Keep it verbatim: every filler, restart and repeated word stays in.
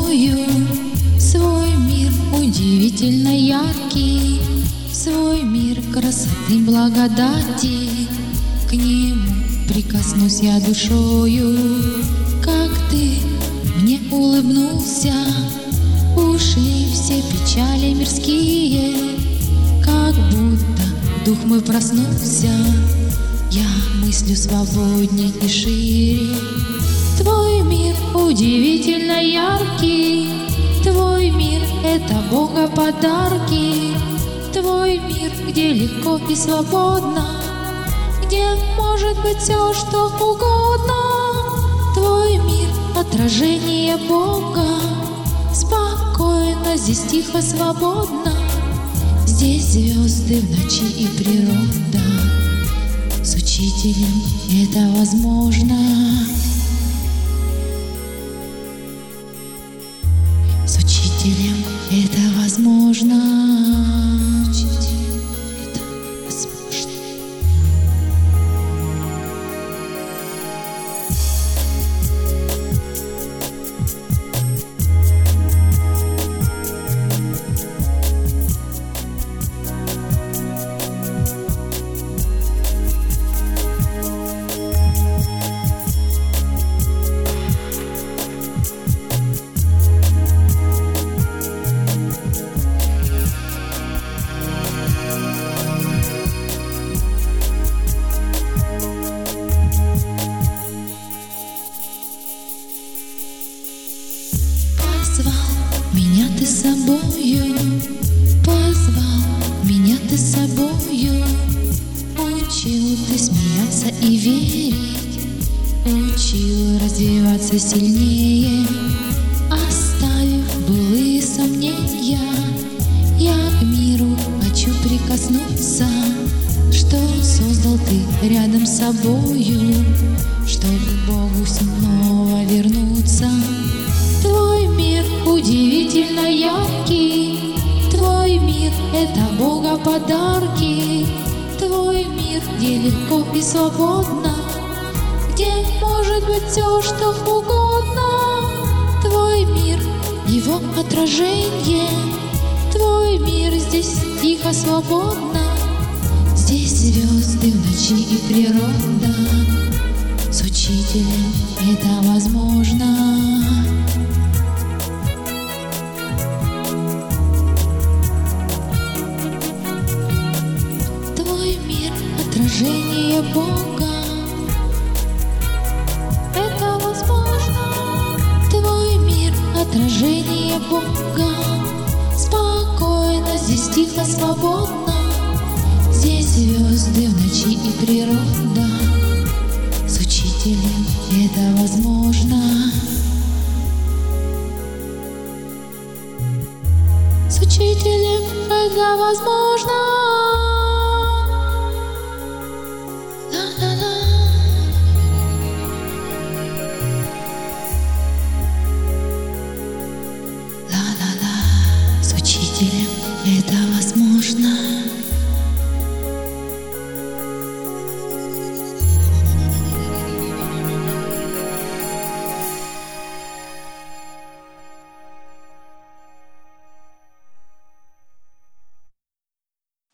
собою свой мир удивительно яркий, свой мир красоты, благодати. К нему прикоснусь я душою, как ты мне улыбнулся. Ушли все печали мирские, как будто дух мой проснулся. Я мыслю свободней и шире. Твой мир удивительно яркий, твой мир — это Бога подарки. Твой мир, где легко и свободно, где может быть все, что угодно. Твой мир — отражение Бога. Спокойно, здесь тихо, свободно. Здесь звезды в ночи и природа. С учителем это возможно. С учителем это возможно. Учителем это возможно. Позвал меня ты с собою, позвал меня ты с собою. Учил ты смеяться и верить, учил развиваться сильнее. Оставив былые сомнения, я к миру хочу прикоснуться. Что создал ты рядом с собою, чтобы к Богу снова вернуться. Твой мир удивительно яркий, твой мир — это Бога подарки. Твой мир, где легко и свободно, где может быть все, что угодно. Твой мир — его отражение. Твой мир, здесь тихо, свободно. Здесь звезды в ночи и природа. С учителем это возможно. Отражение Бога, это возможно. Твой мир — отражение Бога. Спокойно, здесь тихо, свободно. Здесь звезды в ночи и природа. С учителем это возможно. С учителем это возможно.